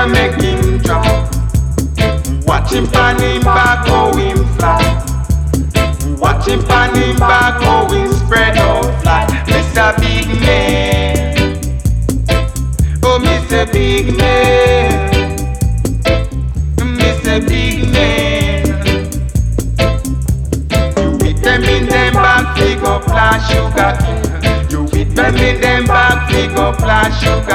a make him drop. Watch him pan him back, how him fly. Watch him pan him back, how him spread out fly. Mr. Big Man, oh Mr. Big Man, Mr. Big Man. You hit them in them back, pick up flash sugar cane. You hit them in them back, pick up flash sugar.